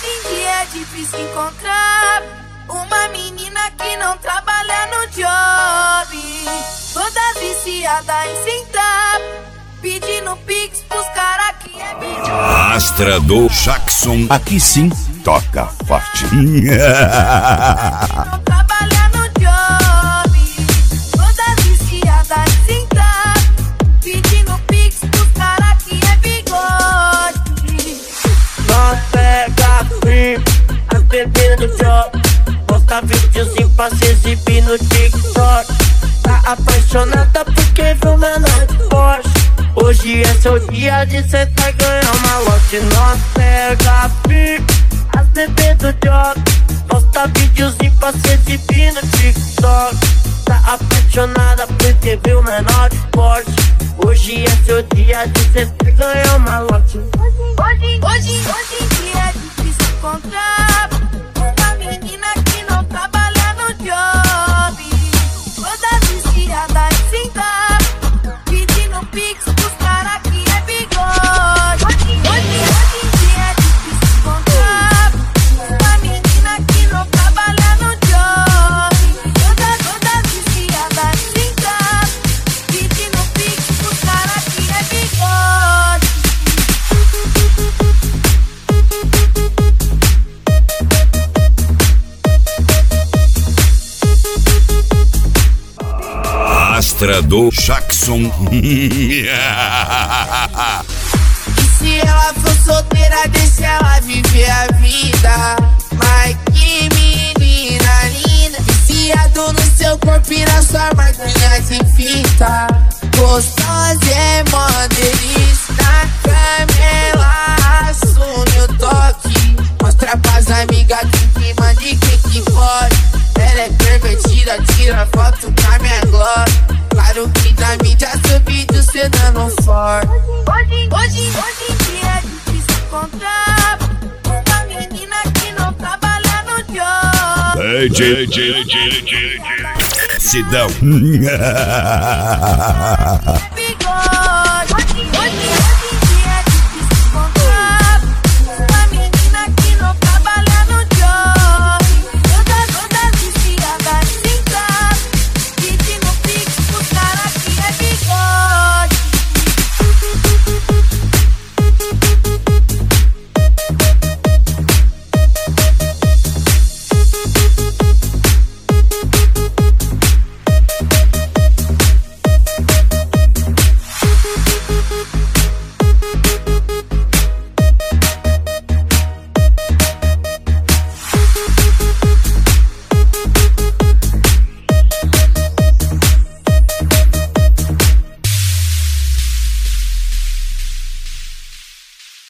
Hoje em dia é difícil encontrar uma menina que não trabalha no job, toda viciada em sentar, pedindo pix pros cara que é melhor. Astra do Jackson, aqui sim toca forte. Não trabalha no job, toda viciada em sentar, pedindo pix pros cara que é bigode. Nós pega firme, as bebês no job, posta videozinho pra se exibir no TikTok. Tá apaixonada porque viu menor de Porsche. Hoje é seu dia de sentar e ganhar uma lote. Nós pega firme, as bebês do job, posta videozinho pra se exibir no TikTok. Tá apaixonada porque viu menor de Porsche. Hoje é seu dia de sentar e ganhar uma lote. Hoje em dia é difícil encontrar uma menina que não trabalha no job, toda viciada em sentar, pedindo pix pros cara que é bigode. Hoje em dia é difícil encontrar uma menina que não trabalha no job, toda viciada em sentar, pedindo pix pros cara que é bigode. Astra do Jackson. E se ela for solteira, deixa ela viver a vida. Mas que menina linda, viciado no seu corpo e na sua marquinha de fita. Gostosa é mó delícia, na cama ela assume o toque. Mostra pras amigas que manda e que pode. Ela é pervertida, tira foto pra minha glória. Claro que na mídia seu vídeo cê dando forte. Hoje em dia é difícil encontrar uma menina que não trabalha no job. Sidão.